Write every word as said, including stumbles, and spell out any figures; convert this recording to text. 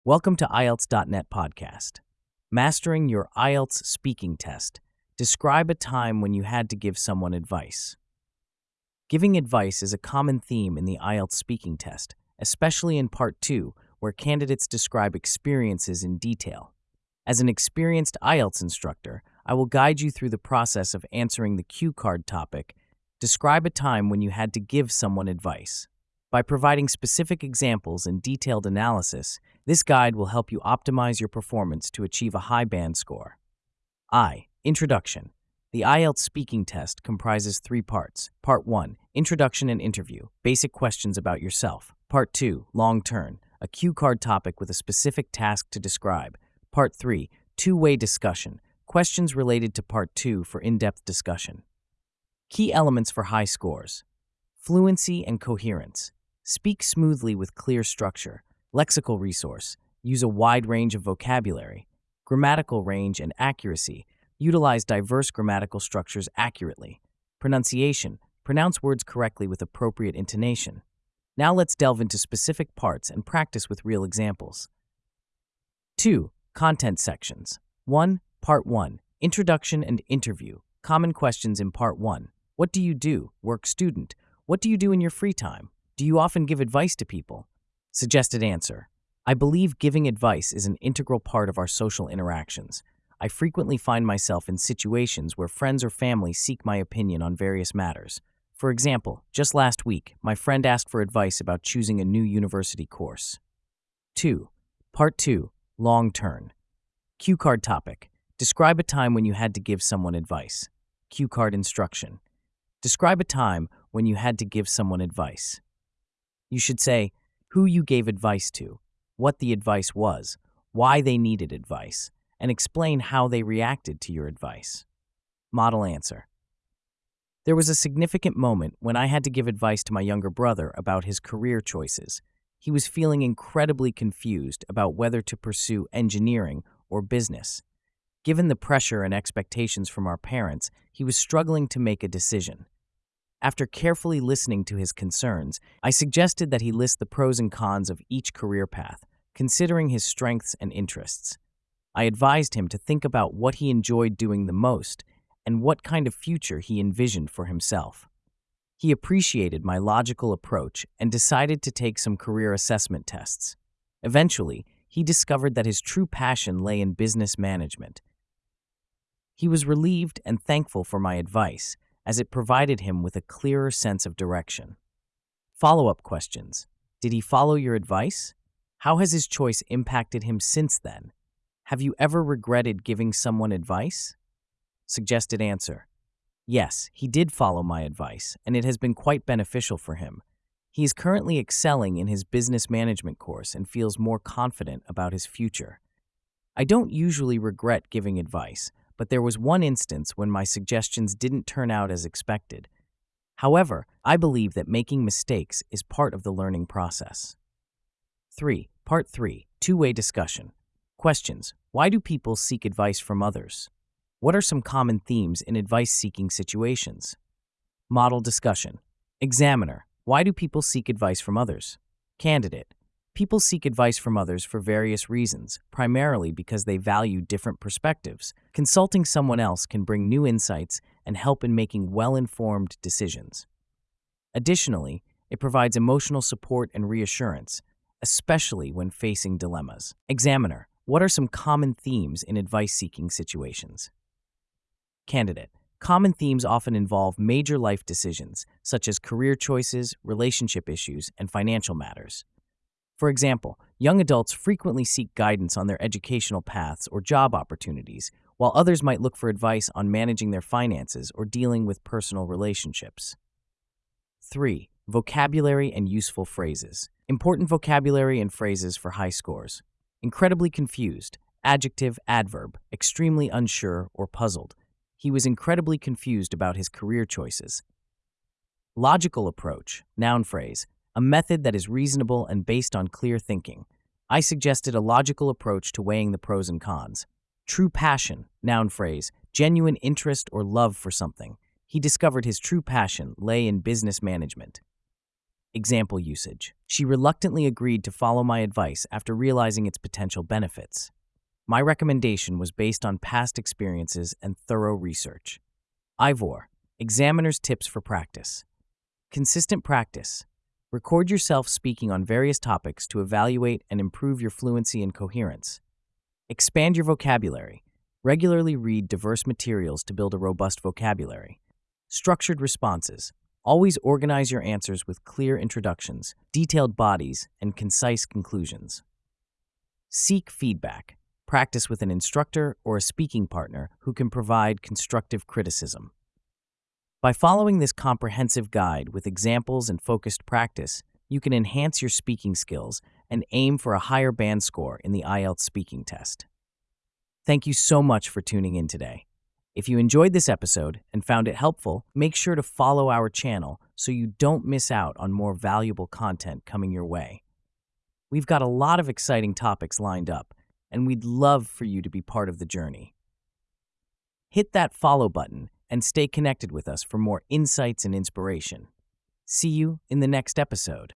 Welcome to I E L T S dot net podcast. Mastering your I E L T S speaking test. Describe a time when you had to give someone advice. Giving advice is a common theme in the I E L T S speaking test, especially in Part two, where candidates describe experiences in detail. As an experienced I E L T S instructor, I will guide you through the process of answering the cue card topic. Describe a time when you had to give someone advice. By providing specific examples and detailed analysis, this guide will help you optimize your performance to achieve a high band score. I. Introduction. The I E L T S speaking test comprises three parts. Part one, Introduction and Interview, basic questions about yourself. Part two, Long Turn, a cue card topic with a specific task to describe. Part three, Two-way discussion, questions related to Part two for in-depth discussion. Key elements for high scores. Fluency and coherence. Speak smoothly with clear structure. Lexical resource. Use a wide range of vocabulary. Grammatical range and accuracy. Utilize diverse grammatical structures accurately. Pronunciation. Pronounce words correctly with appropriate intonation. Now let's delve into specific parts and practice with real examples. two. Content sections. one. Part one. Introduction and Interview. Common questions in Part one. What do you do? Work student. What do you do in your free time? Do you often give advice to people? Suggested answer. I believe giving advice is an integral part of our social interactions. I frequently find myself in situations where friends or family seek my opinion on various matters. For example, just last week, my friend asked for advice about choosing a new university course. two. Part two. Long Turn. Cue card topic. Describe a time when you had to give someone advice. Cue card instruction. Describe a time when you had to give someone advice. You should say who you gave advice to, what the advice was, why they needed advice, and explain how they reacted to your advice. Model answer. There was a significant moment when I had to give advice to my younger brother about his career choices. He was feeling incredibly confused about whether to pursue engineering or business. Given the pressure and expectations from our parents, he was struggling to make a decision. After carefully listening to his concerns, I suggested that he list the pros and cons of each career path, considering his strengths and interests. I advised him to think about what he enjoyed doing the most and what kind of future he envisioned for himself. He appreciated my logical approach and decided to take some career assessment tests. Eventually, he discovered that his true passion lay in business management. He was relieved and thankful for my advice, as it provided him with a clearer sense of direction. Follow-up questions. Did he follow your advice? How has his choice impacted him since then? Have you ever regretted giving someone advice? Suggested answer. Yes, he did follow my advice, and it has been quite beneficial for him. He is currently excelling in his business management course and feels more confident about his future. I don't usually regret giving advice, but there was one instance when my suggestions didn't turn out as expected. However, I believe that making mistakes is part of the learning process. three. Part three. Two-way discussion. Questions. Why do people seek advice from others? What are some common themes in advice-seeking situations? Model discussion. Examiner. Why do people seek advice from others? Candidate. People seek advice from others for various reasons, primarily because they value different perspectives. Consulting someone else can bring new insights and help in making well-informed decisions. Additionally, it provides emotional support and reassurance, especially when facing dilemmas. Examiner. What are some common themes in advice-seeking situations? Candidate. Common themes often involve major life decisions, such as career choices, relationship issues, and financial matters. For example, young adults frequently seek guidance on their educational paths or job opportunities, while others might look for advice on managing their finances or dealing with personal relationships. three. Vocabulary and useful phrases. Important vocabulary and phrases for high scores. Incredibly confused, adjective, adverb, extremely unsure or puzzled. He was incredibly confused about his career choices. Logical approach, noun phrase, a method that is reasonable and based on clear thinking. I suggested a logical approach to weighing the pros and cons. True passion, noun phrase, genuine interest or love for something. He discovered his true passion lay in business management. Example usage. She reluctantly agreed to follow my advice after realizing its potential benefits. My recommendation was based on past experiences and thorough research. Ivor. Examiner's tips for practice. Consistent practice. Record yourself speaking on various topics to evaluate and improve your fluency and coherence. Expand your vocabulary. Regularly read diverse materials to build a robust vocabulary. Structured responses. Always organize your answers with clear introductions, detailed bodies, and concise conclusions. Seek feedback. Practice with an instructor or a speaking partner who can provide constructive criticism. By following this comprehensive guide with examples and focused practice, you can enhance your speaking skills and aim for a higher band score in the I E L T S speaking test. Thank you so much for tuning in today. If you enjoyed this episode and found it helpful, make sure to follow our channel so you don't miss out on more valuable content coming your way. We've got a lot of exciting topics lined up, and we'd love for you to be part of the journey. Hit that follow button and stay connected with us for more insights and inspiration. See you in the next episode.